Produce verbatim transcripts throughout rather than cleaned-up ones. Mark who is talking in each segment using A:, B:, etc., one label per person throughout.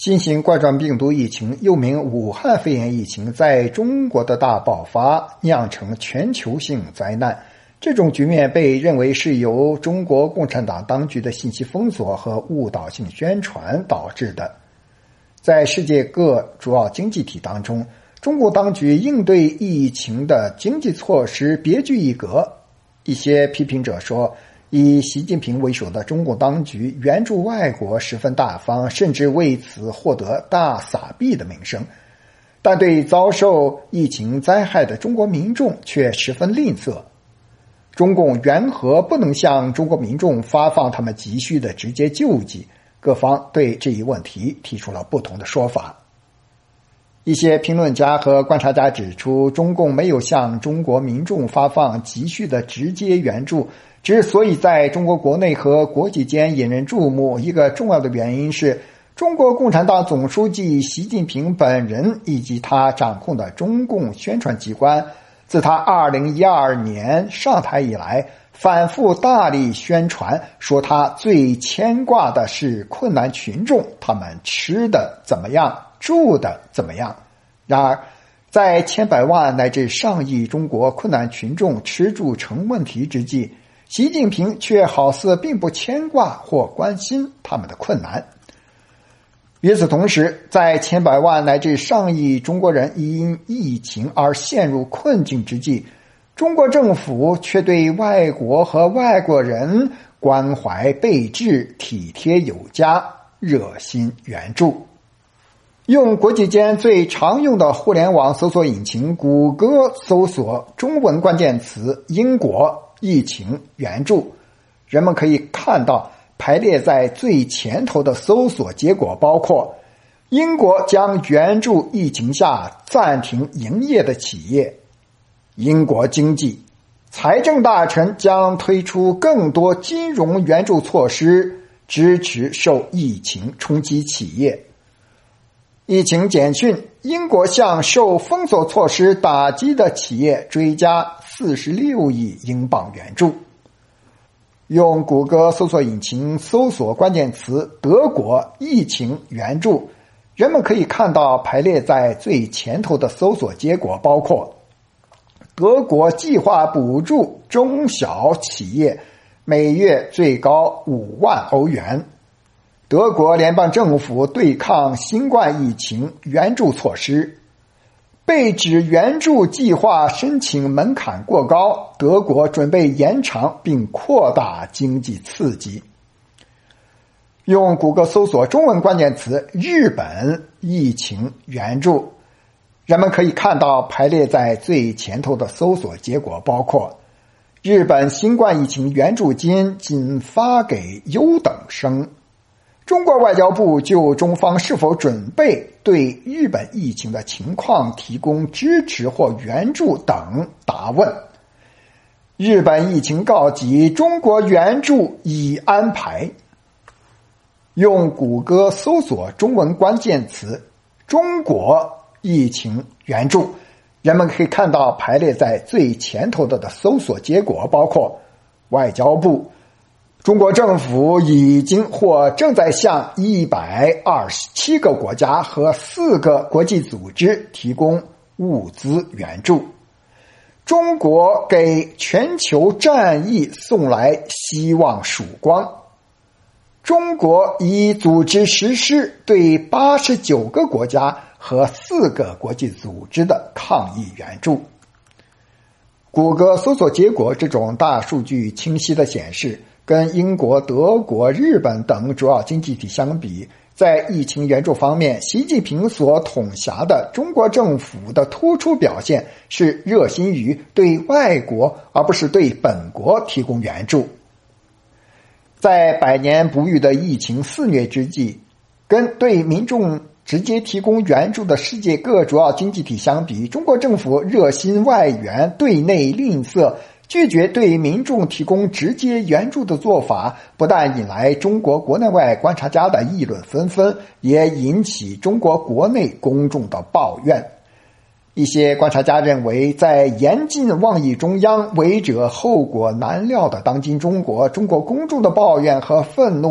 A: 新型冠状病毒疫情又名武汉肺炎疫情在中国的大爆发，酿成全球性灾难。这种局面被认为是由中国共产党当局的信息封锁和误导性宣传导致的。在世界各主要经济体当中，中国当局应对疫情的经济措施别具一格。一些批评者说，以习近平为首的中共当局援助外国十分大方，甚至为此获得大撒币的名声，但对遭受疫情灾害的中国民众却十分吝啬。中共缘何不能向中国民众发放他们急需的直接救济？各方对这一问题提出了不同的说法。一些评论家和观察家指出，中共没有向中国民众发放急需的直接援助，之所以在中国国内和国际间引人注目，一个重要的原因是中国共产党总书记习近平本人以及他掌控的中共宣传机关，自他二零一二年上台以来，反复大力宣传，说他最牵挂的是困难群众，他们吃的怎么样，住的怎么样。然而在千百万乃至上亿中国困难群众吃住成问题之际，习近平却好似并不牵挂或关心他们的困难。与此同时，在千百万乃至上亿中国人因疫情而陷入困境之际，中国政府却对外国和外国人关怀备至，体贴有加，热心援助。用国际间最常用的互联网搜索引擎谷歌搜索中文关键词英国疫情援助，人们可以看到排列在最前头的搜索结果包括：英国将援助疫情下暂停营业的企业；英国经济财政大臣将推出更多金融援助措施，支持受疫情冲击企业；疫情简讯，英国向受封锁措施打击的企业追加四十六亿英镑援助。用谷歌搜索引擎搜索关键词德国疫情援助，人们可以看到排列在最前头的搜索结果包括：德国计划补助中小企业每月最高五万欧元；德国联邦政府对抗新冠疫情援助措施；被指援助计划申请门槛过高，德国准备延长并扩大经济刺激。用谷歌搜索中文关键词日本疫情援助，人们可以看到排列在最前头的搜索结果包括：日本新冠疫情援助金仅发给优等生；中国外交部就中方是否准备对日本疫情的情况提供支持或援助等答问；日本疫情告急，中国援助已安排。用谷歌搜索中文关键词中国疫情援助，人们可以看到排列在最前头的搜索结果包括：外交部，中国政府已经或正在向一百二十七个国家和四个国际组织提供物资援助；中国给全球战役送来希望曙光；中国已组织实施对八十九个国家和四个国际组织的抗疫援助。谷歌搜索结果这种大数据清晰地显示，跟英国、德国、日本等主要经济体相比，在疫情援助方面，习近平所统辖的中国政府的突出表现是热心于对外国而不是对本国提供援助。在百年不遇的疫情肆虐之际，跟对民众直接提供援助的世界各主要经济体相比，中国政府热心外援，对内吝啬，拒绝对民众提供直接援助的做法，不但引来中国国内外观察家的议论纷纷，也引起中国国内公众的抱怨。一些观察家认为，在严禁妄议中央、违者后果难料的当今中国，中国公众的抱怨和愤怒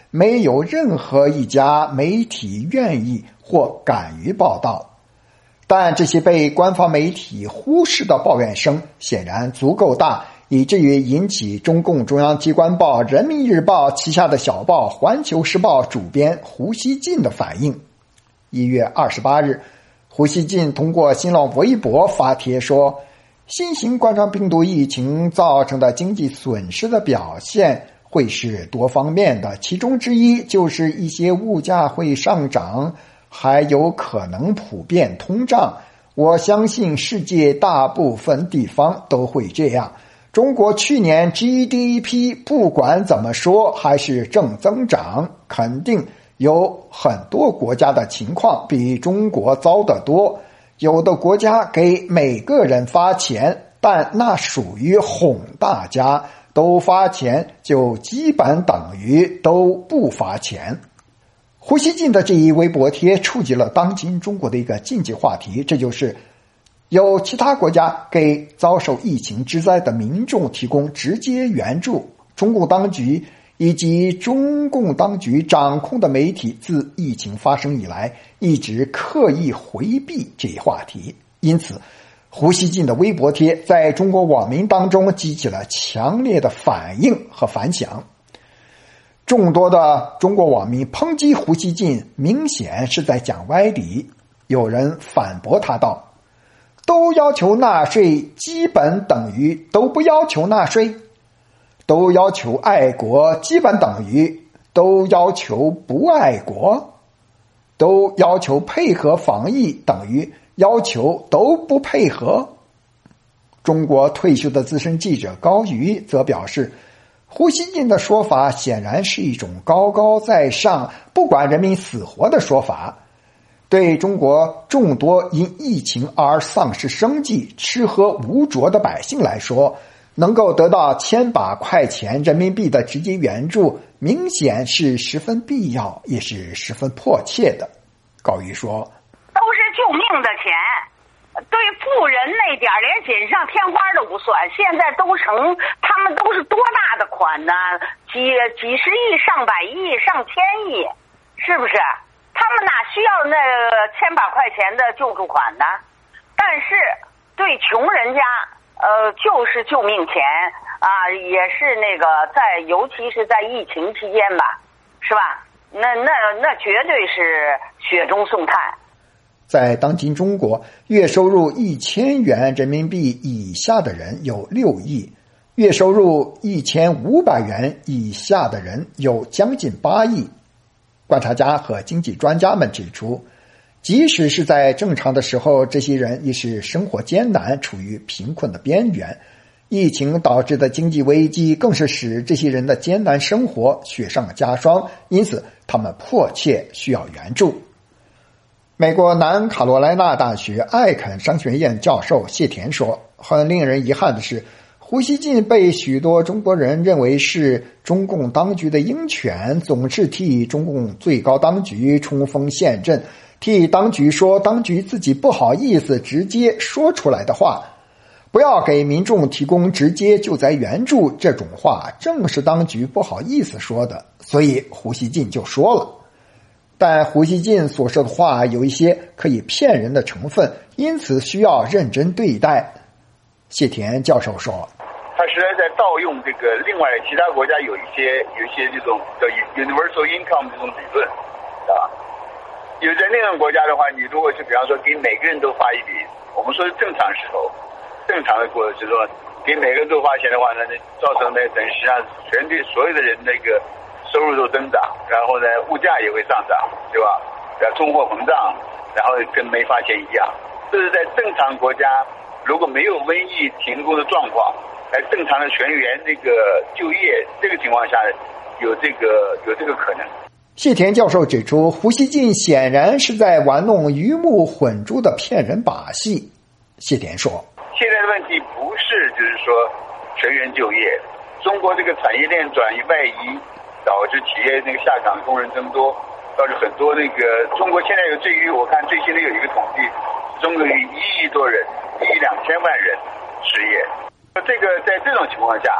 A: 没有任何一家媒体愿意或敢于报道。但这些被官方媒体忽视的抱怨声显然足够大，以至于引起中共中央机关报《人民日报》旗下的小报《环球时报》主编胡锡进的反应。一月二十八日，胡锡进通过新浪微博发帖说，新型冠状病毒疫情造成的经济损失的表现会是多方面的，其中之一就是一些物价会上涨，还有可能普遍通胀。我相信世界大部分地方都会这样。中国去年 G D P 不管怎么说还是正增长，肯定有很多国家的情况比中国糟得多。有的国家给每个人发钱，但那属于哄大家，都发钱就基本等于都不发钱。胡锡进的这一微博贴触及了当今中国的一个禁忌话题，这就是有其他国家给遭受疫情之灾的民众提供直接援助，中共当局以及中共当局掌控的媒体自疫情发生以来一直刻意回避这一话题，因此胡锡进的微博贴在中国网民当中激起了强烈的反应和反响。众多的中国网民抨击胡锡进明显是在讲歪理，有人反驳他道，都要求纳税基本等于都不要求纳税，都要求爱国基本等于都要求不爱国，都要求配合防疫等于要求都不配合。中国退休的资深记者高瑜则表示，胡锡进的说法显然是一种高高在上不管人民死活的说法，对中国众多因疫情而丧失生计吃喝无着的百姓来说，能够得到千把块钱人民币的直接援助明显是十分必要也是十分迫切的。高瑜说，
B: 都是救命的钱，对富人那点连锦上添花都不算，现在都成他们都是多大的款呢？几几十亿上百亿上千亿，是不是？他们哪需要那千把块钱的救助款呢？但是对穷人家呃就是救命钱啊，也是那个在尤其是在疫情期间吧，是吧？那那那绝对是雪中送炭。
A: 在当今中国，月收入一千元人民币以下的人有六亿，月收入一千五百元以下的人有将近八亿。观察家和经济专家们指出，即使是在正常的时候，这些人也是生活艰难，处于贫困的边缘。疫情导致的经济危机更是使这些人的艰难生活雪上加霜，因此他们迫切需要援助。美国南卡罗来纳大学艾肯商学院教授谢田说，很令人遗憾的是，胡锡进被许多中国人认为是中共当局的鹰犬，总是替中共最高当局冲锋陷阵，替当局说当局自己不好意思直接说出来的话。不要给民众提供直接救灾援助，这种话正是当局不好意思说的，所以胡锡进就说了。但胡锡进所说的话有一些可以骗人的成分，因此需要认真对待。谢田教授说，
C: 他实在在盗用这个另外其他国家有一些有一些这种叫 universal income 这种理论啊。有在那种国家的话，你如果是比方说给每个人都发一笔，我们说是正常时候正常的过程，就是说给每个人都花钱的话呢，那造成呢等实际上全体所有的人那个收入都增长，然后呢物价也会上涨，对吧？然后通货膨胀，然后跟没发钱一样。这是在正常国家如果没有瘟疫停工的状况，来正常的全员那个就业，这个情况下有这个有这个可能。
A: 谢田教授指出，胡锡进显然是在玩弄鱼目混珠的骗人把戏。谢田说，
C: 现在的问题不是就是说全员就业，中国这个产业链转移外移导致企业那个下岗工人增多，导致很多那个中国现在有至于我看最新的有一个统计，中国有一亿多人，一亿两千万人失业。这个在这种情况下，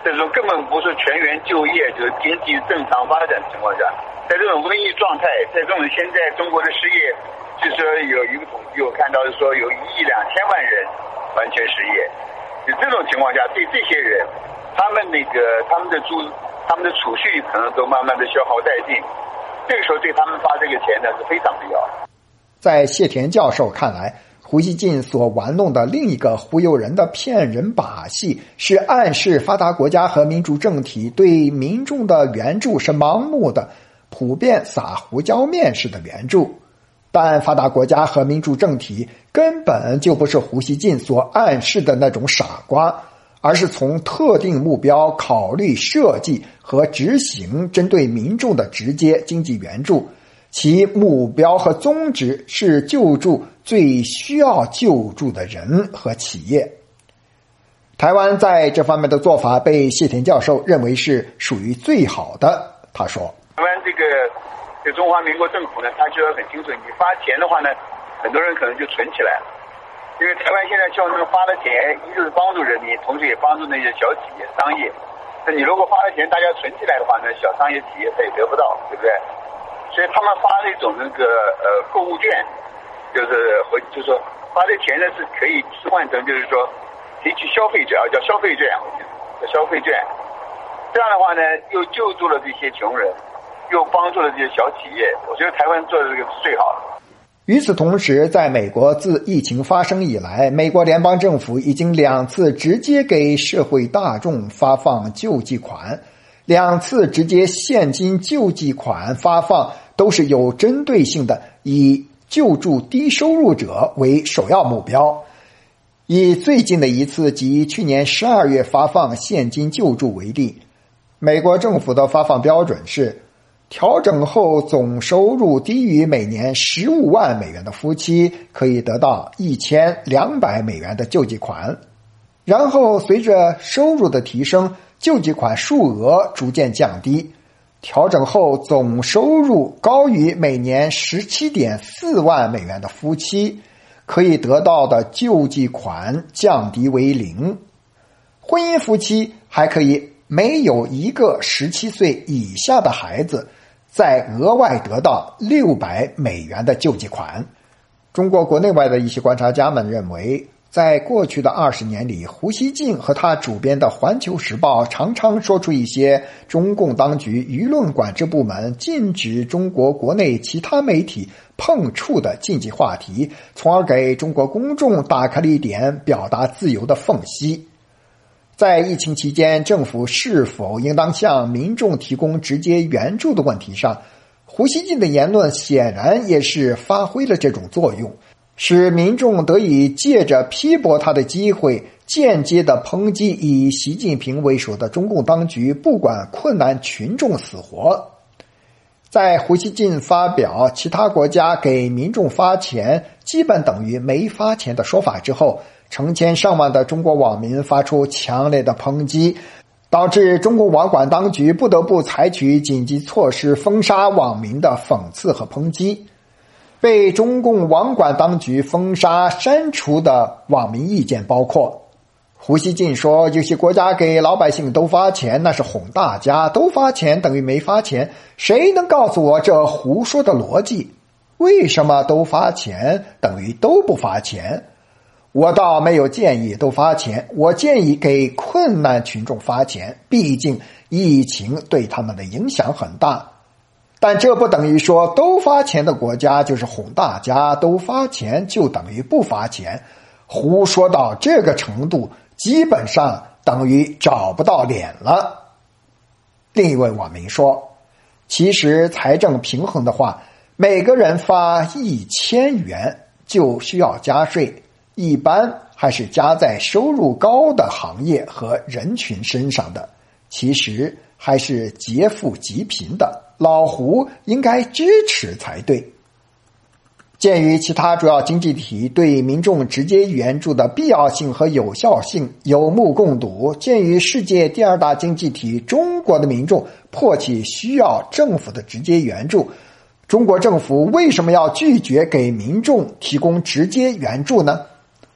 C: 这种根本不是全员就业，就是经济正常发展的情况下，在这种瘟疫状态，在这种现在中国的失业，据说有一个统计我看到是说有一亿两千万人完全失业。就这种情况下，对这些人，他们那个他们的租他们的储蓄可能都慢慢的消耗殆尽，这个时候对他们发这个钱呢是非常必要的。
A: 在谢田教授看来，胡锡进所玩弄的另一个忽悠人的骗人把戏，是暗示发达国家和民主政体对民众的援助是盲目的，普遍撒胡椒面式的援助。但发达国家和民主政体根本就不是胡锡进所暗示的那种傻瓜，而是从特定目标考虑设计和执行针对民众的直接经济援助，其目标和宗旨是救助最需要救助的人和企业。台湾在这方面的做法被谢田教授认为是属于最好的。他说，
C: 台湾这个这中华民国政府呢，他就要很清楚，你发钱的话呢，很多人可能就存起来了。因为台湾现在叫他们发的钱，一个是帮助人民，同时也帮助那些小企业、商业。那你如果发了钱，大家存起来的话呢，小商业企业他也得不到，对不对？所以他们发那种那个呃购物券，就是和就是说发的钱呢是可以替换成，就是说提取消费者啊，叫消费券，叫消费券。这样的话呢，又救助了这些穷人，又帮助了这些小企业。我觉得台湾做的这个是最好的。
A: 与此同时，在美国自疫情发生以来，美国联邦政府已经两次直接给社会大众发放救济款，两次直接现金救济款发放都是有针对性的，以救助低收入者为首要目标。以最近的一次即去年十二月发放现金救助为例，美国政府的发放标准是调整后总收入低于每年十五万美元的夫妻可以得到一千两百美元的救济款，然后随着收入的提升，救济款数额逐渐降低，调整后总收入高于每年十七点四万美元的夫妻可以得到的救济款降低为零。婚姻夫妻还可以没有一个十七岁以下的孩子再额外得到六百美元的救济款。中国国内外的一些观察家们认为，在过去的二十年里，胡锡进和他主编的《环球时报》常常说出一些中共当局舆论管制部门禁止中国国内其他媒体碰触的禁忌话题，从而给中国公众打开了一点表达自由的缝隙。在疫情期间，政府是否应当向民众提供直接援助的问题上，胡锡进的言论显然也是发挥了这种作用，使民众得以借着批驳他的机会，间接地抨击以习近平为首的中共当局不管困难群众死活。在胡锡进发表其他国家给民众发钱基本等于没发钱的说法之后，成千上万的中国网民发出强烈的抨击，导致中共网管当局不得不采取紧急措施封杀网民的讽刺和抨击。被中共网管当局封杀删除的网民意见包括，胡锡进说有些国家给老百姓都发钱那是哄大家，都发钱等于没发钱，谁能告诉我这胡说的逻辑？为什么都发钱等于都不发钱？我倒没有建议都发钱，我建议给困难群众发钱，毕竟疫情对他们的影响很大。但这不等于说都发钱的国家就是哄大家，都发钱就等于不发钱。胡说到这个程度，基本上等于找不到脸了。另一位网民说，其实财政平衡的话，每个人发一千元就需要加税，一般还是加在收入高的行业和人群身上的，其实还是劫富济贫的，老胡应该支持才对。鉴于其他主要经济体对民众直接援助的必要性和有效性有目共睹，鉴于世界第二大经济体中国的民众迫切需要政府的直接援助，中国政府为什么要拒绝给民众提供直接援助呢？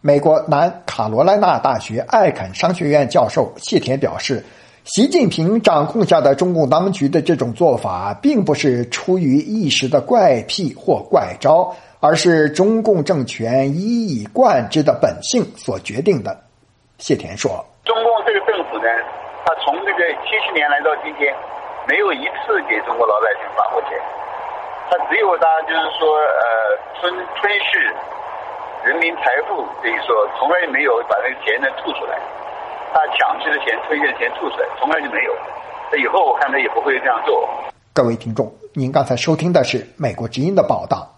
A: 美国南卡罗来纳大学艾肯商学院教授谢田表示，习近平掌控下的中共当局的这种做法并不是出于一时的怪癖或怪招，而是中共政权一以贯之的本性所决定的。谢田说，
C: 中共这个政府呢，他从这个七十年来到今天，没有一次给中国老百姓发过钱，他只有他就是说呃吞吞噬人民财富这一说，从来没有把那个钱呢吐出来，他抢去的钱吞下的钱吐出来，从来就没有。那以后我看他也不会这样做。
A: 各位听众，您刚才收听的是美国之音的报道。